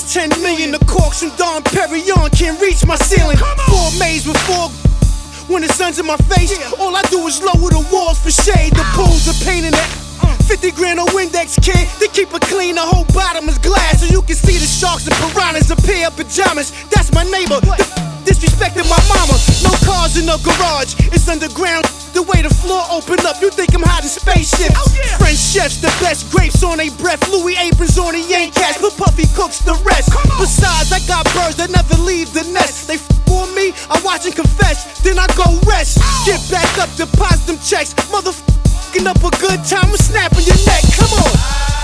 It's 10 million. The corks from Dom Perignon can't reach my ceiling. 4 maids with 4. When the sun's in my face, all I do is lower the walls for shade. The pools are painting it. 50 grand on Windex, kid. They keep it clean, the whole bottom is glass, so you can see the sharks and piranhas in pair of pajamas. That's my neighbor. Disrespecting my mama. No cars in the garage. It's underground. The way the floor open up, you think I'm hiding spaceships. French chefs, the best grapes on their breath. Louis aprons on the Yank cats, but Puffy cooks the rest. Besides, I got birds that never leave the nest. They for me, I watch and confess, then I go rest. Get back up, deposit them checks. Motherfucking up a good time, I'm snapping your neck. Come on.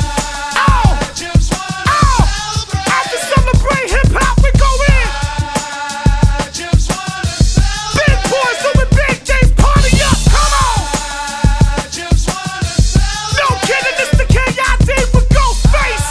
After celebrate hip hop, we go in. Big boys doing big things, party up. Come on. No kidding, this the KID with Ghostface.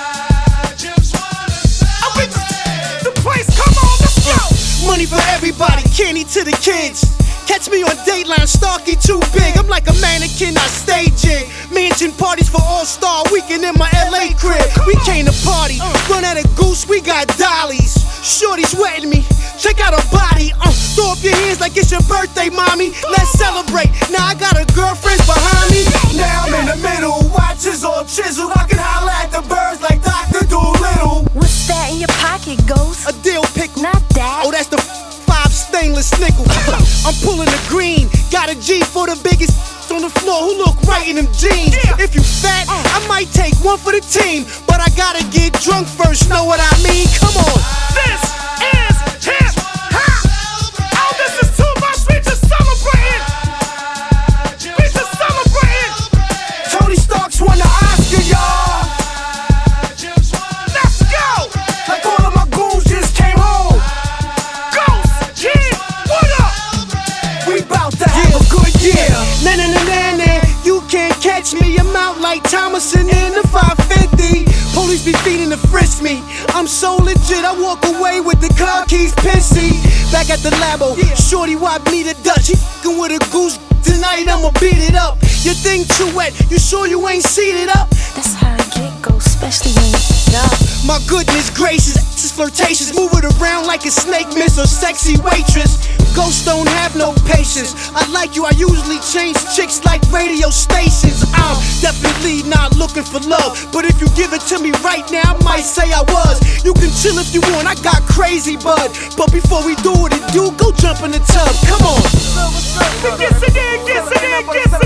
I reach the place, come on, let's go. Money for everybody, candy to the kids. Catch me on Dateline, Starkey too big. I'm like a mannequin, I stage it. Mansion parties for All-Star Weekend in my LA crib. We came to party, run out of goose, we got dollies. Shorty's wetting me, check out her body. Throw up your hands like it's your birthday, mommy. Let's celebrate, now I got a girlfriend behind me. Now I'm in the middle, watches all chiseled. I can holler at the birds like Dr. Doolittle. What's that in your pocket, Ghost? A dill pickle. Not that. Oh, that's the 5 stainless nickel. I'm pulling the green, got a G for the biggest on the floor who look right in them jeans. If you fat, I might take one for the team, but I gotta get drunk first, know what I mean? Come on. This is hip hop. Oh, this is too much, we just celebrating. We just celebrating. Tony Stark's won the Oscar, y'all. Let's go. Like all of my goons just came home. Ghost, kid, what up? We bout to have a good year. Na-na-na-na-na, you can't catch me. I'm out like Thomason in the 550. Police be feeding to frisk me. I'm so legit, I walk away with the car keys pissy. Back at the labo, shorty wiped me to Dutch. He f***ing with a goose. Tonight I'ma beat it up. Your thing too wet, you sure you ain't seated up? That's how I get, Ghost, especially when you're up. My goodness gracious, is flirtatious. Move it around like a snake miss or sexy waitress. Ghosts don't have no patience. I like you, I usually change chicks like radio stations. I'm definitely not looking for love, but if you give it to me right now, I might say I was. You can chill if you want, I got crazy bud. But before we do what it do, go jump in the tub, come on. Get it in, get it in, get it in.